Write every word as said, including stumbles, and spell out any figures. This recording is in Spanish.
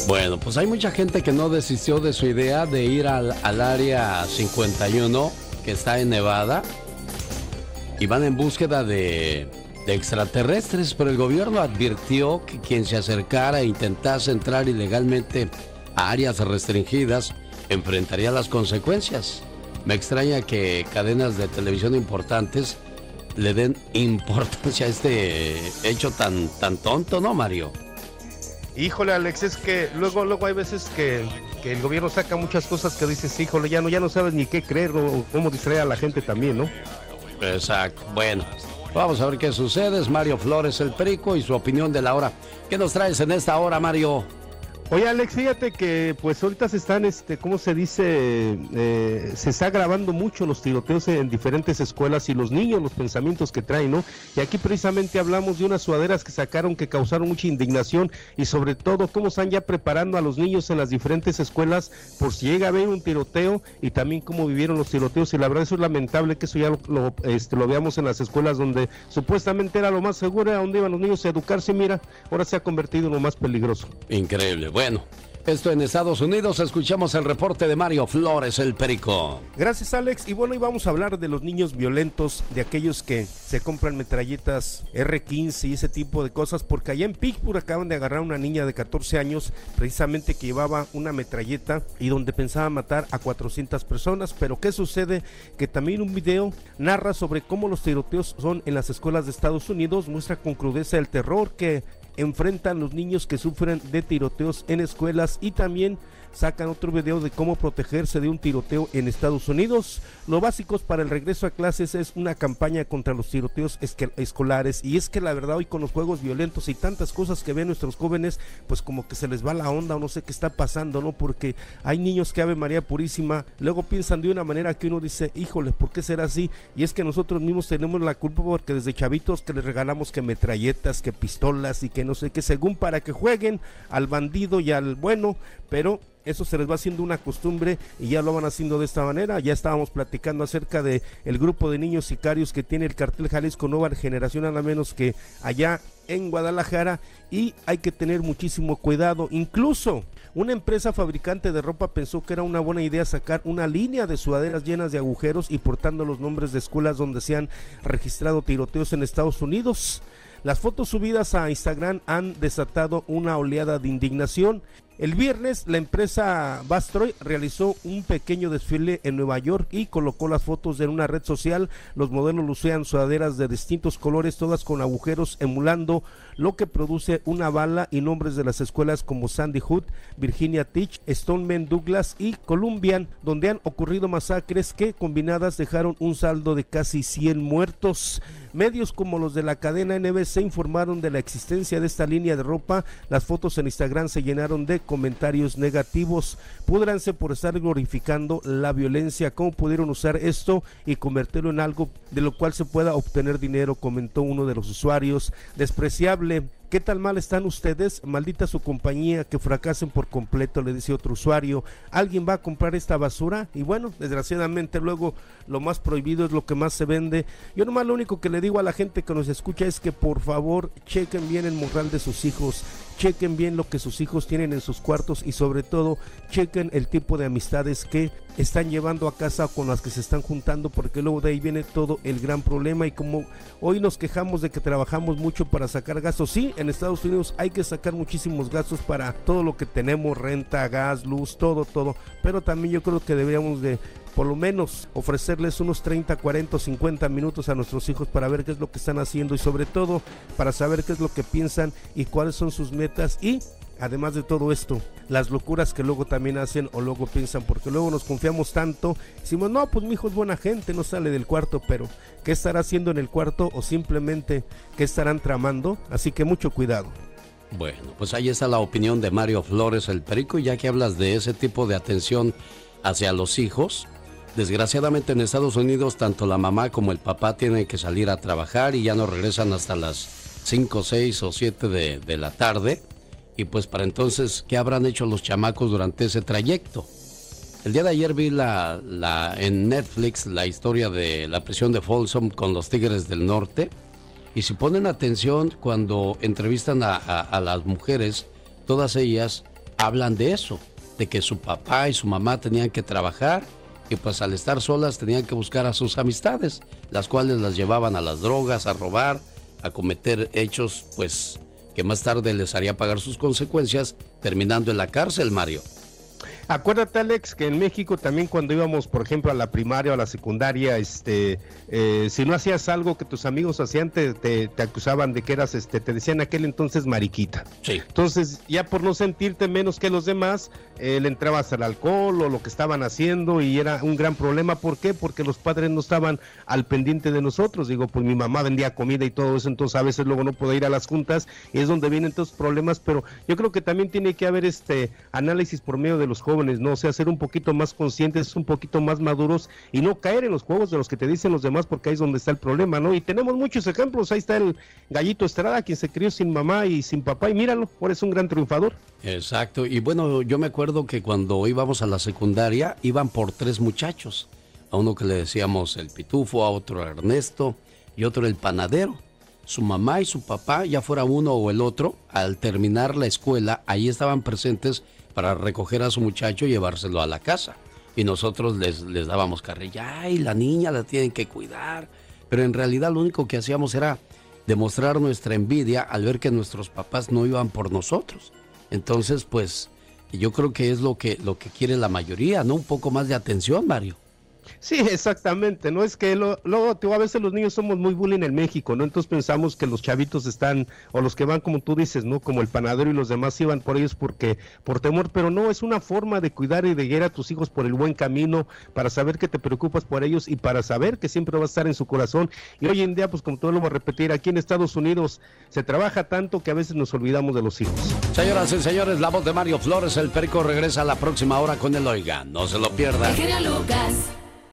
Bueno, pues hay mucha gente que no desistió de su idea de ir al, al área cincuenta y uno, que está en Nevada, y van en búsqueda de, de extraterrestres, pero el gobierno advirtió que quien se acercara e intentase entrar ilegalmente a áreas restringidas enfrentaría las consecuencias. Me extraña que cadenas de televisión importantes le den importancia a este hecho tan, tan tonto, ¿no, Mario? Híjole, Alex, es que luego, luego hay veces que, que el gobierno saca muchas cosas que dices, híjole, ya no, ya no sabes ni qué creer o cómo distraer a la gente también, ¿no? Exacto. Bueno, vamos a ver qué sucede. Es Mario Flores, el Perico, y su opinión de la hora. ¿Qué nos traes en esta hora, Mario? Oye, Alex, fíjate que pues ahorita se están, este, ¿cómo se dice? Eh, se está grabando mucho los tiroteos en diferentes escuelas y los niños, los pensamientos que traen, ¿no? Y aquí precisamente hablamos de unas sudaderas que sacaron que causaron mucha indignación y sobre todo cómo están ya preparando a los niños en las diferentes escuelas por si llega a haber un tiroteo y también cómo vivieron los tiroteos. Y la verdad eso es lamentable que eso ya lo, lo, este, lo veamos en las escuelas donde supuestamente era lo más seguro, a donde iban los niños a educarse. Mira, ahora se ha convertido en lo más peligroso. Increíble. Bueno, esto en Estados Unidos. Escuchamos el reporte de Mario Flores, el Perico. Gracias, Alex. Y bueno, hoy vamos a hablar de los niños violentos, de aquellos que se compran metralletas erre quince y ese tipo de cosas, porque allá en Pittsburgh acaban de agarrar a una niña de catorce años, precisamente que llevaba una metralleta y donde pensaba matar a cuatrocientas personas. Pero ¿qué sucede? Que también un video narra sobre cómo los tiroteos son en las escuelas de Estados Unidos, muestra con crudeza el terror que enfrentan los niños que sufren de tiroteos en escuelas y también sacan otro video de cómo protegerse de un tiroteo en Estados Unidos. Lo básicos para el regreso a clases es una campaña contra los tiroteos escolares, y es que la verdad hoy con los juegos violentos y tantas cosas que ven nuestros jóvenes, pues como que se les va la onda o no sé qué está pasando, ¿no? Porque hay niños que Ave María Purísima, luego piensan de una manera que uno dice, híjole, ¿por qué será así? Y es que nosotros mismos tenemos la culpa porque desde chavitos que les regalamos que metralletas, que pistolas y que no sé qué, según para que jueguen al bandido y al bueno, pero eso se les va haciendo una costumbre y ya lo van haciendo de esta manera. Ya estábamos platicando acerca de el grupo de niños sicarios que tiene el cartel Jalisco Nueva Generación, nada menos que allá en Guadalajara, y hay que tener muchísimo cuidado. Incluso una empresa fabricante de ropa pensó que era una buena idea sacar una línea de sudaderas llenas de agujeros y portando los nombres de escuelas donde se han registrado tiroteos en Estados Unidos. Las fotos subidas a Instagram han desatado una oleada de indignación. El viernes la empresa Bastroy realizó un pequeño desfile en Nueva York y colocó las fotos en una red social. Los modelos lucían sudaderas de distintos colores, todas con agujeros, emulando lo que produce una bala, y nombres de las escuelas como Sandy Hook, Virginia Tech, Stoneman Douglas y Columbian, donde han ocurrido masacres que combinadas dejaron un saldo de casi cien muertos. Medios como los de la cadena N B C informaron de la existencia de esta línea de ropa. Las fotos en Instagram se llenaron de comentarios negativos. Púdranse por estar glorificando la violencia. ¿Cómo pudieron usar esto y convertirlo en algo de lo cual se pueda obtener dinero?, comentó uno de los usuarios. Despreciable. ¿Qué tal mal están ustedes? Maldita su compañía, que fracasen por completo, le dice otro usuario. ¿Alguien va a comprar esta basura? Y bueno, desgraciadamente luego lo más prohibido es lo que más se vende. Yo nomás lo único que le digo a la gente que nos escucha es que por favor chequen bien el moral de sus hijos, chequen bien lo que sus hijos tienen en sus cuartos y sobre todo chequen el tipo de amistades que están llevando a casa, con las que se están juntando, porque luego de ahí viene todo el gran problema. Y como hoy nos quejamos de que trabajamos mucho para sacar gastos, sí, en Estados Unidos hay que sacar muchísimos gastos para todo lo que tenemos, renta, gas, luz, todo, todo, pero también yo creo que deberíamos de por lo menos ofrecerles unos treinta, cuarenta, cincuenta minutos a nuestros hijos para ver qué es lo que están haciendo y sobre todo para saber qué es lo que piensan y cuáles son sus metas, y además de todo esto, las locuras que luego también hacen o luego piensan, porque luego nos confiamos tanto, decimos, no, pues mi hijo es buena gente, no sale del cuarto, pero ¿qué estará haciendo en el cuarto o simplemente qué estarán tramando? Así que mucho cuidado. Bueno, pues ahí está la opinión de Mario Flores, el Perico. Y ya que hablas de ese tipo de atención hacia los hijos, desgraciadamente en Estados Unidos tanto la mamá como el papá tienen que salir a trabajar y ya no regresan hasta las cinco, seis o siete de, de la tarde. Y pues para entonces, ¿qué habrán hecho los chamacos durante ese trayecto? El día de ayer vi la, la, en Netflix la historia de la prisión de Folsom con los Tigres del Norte. Y si ponen atención cuando entrevistan a, a, a las mujeres, todas ellas hablan de eso, de que su papá y su mamá tenían que trabajar y pues al estar solas tenían que buscar a sus amistades, las cuales las llevaban a las drogas, a robar, a cometer hechos pues que más tarde les haría pagar sus consecuencias terminando en la cárcel, Mario. Acuérdate, Alex, que en México también cuando íbamos, por ejemplo, a la primaria o a la secundaria, este, eh, si no hacías algo que tus amigos hacían, te, te, te acusaban de que eras, este, te decían aquel entonces mariquita. Sí. Entonces, ya por no sentirte menos que los demás, eh, le entrabas al alcohol o lo que estaban haciendo y era un gran problema. ¿Por qué? Porque los padres no estaban al pendiente de nosotros. Digo, pues mi mamá vendía comida y todo eso, entonces a veces luego no podía ir a las juntas y es donde vienen estos problemas, pero yo creo que también tiene que haber este análisis por medio de los jóvenes. ¿no? O sea, ser un poquito más conscientes, un poquito más maduros y no caer en los juegos de los que te dicen los demás, porque ahí es donde está el problema, ¿no? Y tenemos muchos ejemplos, ahí está el Gallito Estrada, quien se crió sin mamá y sin papá, y míralo, ahora es un gran triunfador. Exacto, y bueno, yo me acuerdo que cuando íbamos a la secundaria, iban por tres muchachos, a uno que le decíamos el Pitufo, a otro Ernesto, y otro el Panadero. Su mamá y su papá, ya fuera uno o el otro, al terminar la escuela, ahí estaban presentes para recoger a su muchacho y llevárselo a la casa. Y nosotros les, les dábamos carrilla, ay, la niña la tienen que cuidar. Pero en realidad lo único que hacíamos era demostrar nuestra envidia al ver que nuestros papás no iban por nosotros. Entonces, pues, yo creo que es lo que, lo que quiere la mayoría, ¿no? Un poco más de atención, Mario. Sí, exactamente, ¿no? Es que luego lo, lo, a veces los niños somos muy bullying en México, ¿no? Entonces pensamos que los chavitos están, o los que van como tú dices, ¿no? Como el Panadero y los demás iban por ellos porque, por temor, pero no, es una forma de cuidar y de guiar a tus hijos por el buen camino, para saber que te preocupas por ellos y para saber que siempre va a estar en su corazón. Y hoy en día, pues como todo lo voy a repetir, aquí en Estados Unidos se trabaja tanto que a veces nos olvidamos de los hijos. Señoras y señores, la voz de Mario Flores, el Perico, regresa a la próxima hora con el Oiga. No se lo pierdan. El genio Lucas.